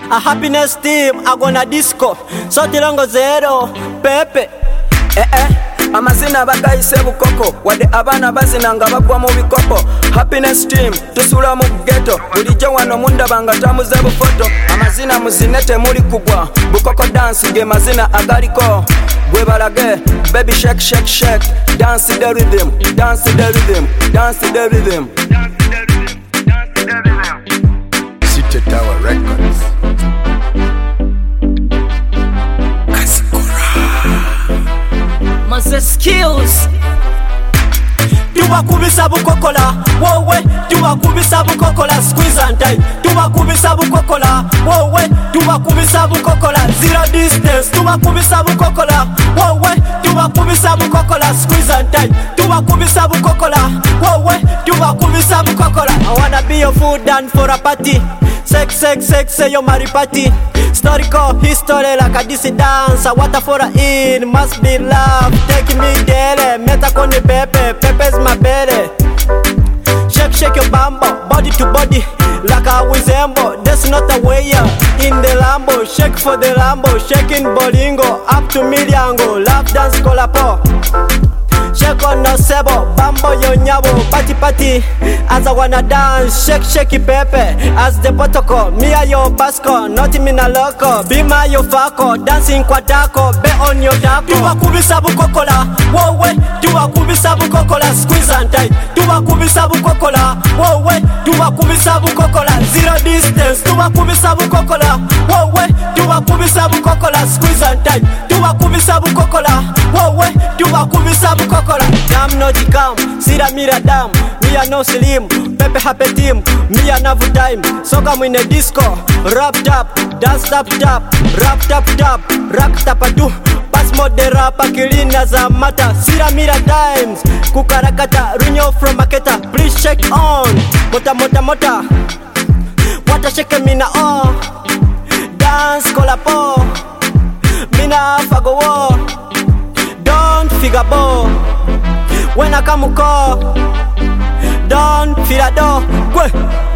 A happiness team, I gonna disco. Soti longo zero, Pepe. Amazina bagayise bukoko wadde abaana bazinanga bagwa mu bikopo. Happiness team tusula mu ghetto bulijjo wano mundaba nga tamuze bufoto. Amazina muzine temuli kugwa bukoko dance ge mazina agaliko gwe balage baby shake shake shake dance the rhythm dance the rhythm dance the rhythm. City Tower Records. Maze skills. Tubakubisa bukokola, wowe tubakubisa bukokola, squeeze and tight. Tubakubisa bukokola, wowe tubakubisa bukokola, zero distance. Tubakubisa bukokola, wowe tubakubisa bukokola, squeeze and tight. Tubakubisa bukokola, wowe tubakubisa bukokola. I wanna be your food and for a party. Sex, sex, sex, say your marry party. Historical history like a DC dancer. Water for a in, must be love. Take me daily, meta con the pepe, pepe's my belly. Shake, shake your bambo, body to body, like a wizambo. That's not a way in the Lambo. Shake for the Lambo, shaking bolingo, up to Miliango. Love dance colapo. Shake on no sebo, bambo yo nyabo, party party. As I wanna dance, shake shake pepe. As the protocol, me a yo basco, not me na loco. Be my yo fako, dancing kwa taco, be on your taco. Tubakubisa bukokola, wowe. Tubakubisa bukokola, squeeze and tight. Tubakubisa bukokola, wowe. Tubakubisa bukokola, zero distance. Tubakubisa bukokola, wowe. Tubakubisa bukokola, squeeze and tight. Tubakubisa bukokola, wowe. Tubakubisa bukokola. Dam no jikam, sira mira dam. Me a no slim, pepe happy team. Me a navu time, soga mwine disco. Rap tap, dance tap tap. Rap tap tap, rap tapadu. Pass mode rap akilina za mata. Sira mira times, kukarakata. Runyo from maketa, please check on. Mota mota mota, wata shake mina on. Dance kolapo, mina fago wo. Don't figure bo. When I come call, don't feel a door. Go.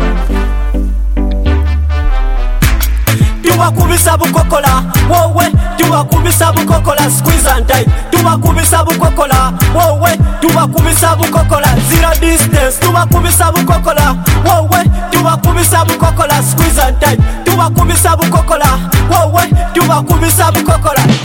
Tubakubisa bukokola, wowe. Tubakubisa bukokola, squeeze and tight. Tubakubisa bukokola, wowe. Tubakubisa bukokola, zero distance. Tubakubisa bukokola, wowe. Tubakubisa bukokola, squeeze and tight. Tubakubisa bukokola, wowe. Tubakubisa bukokola.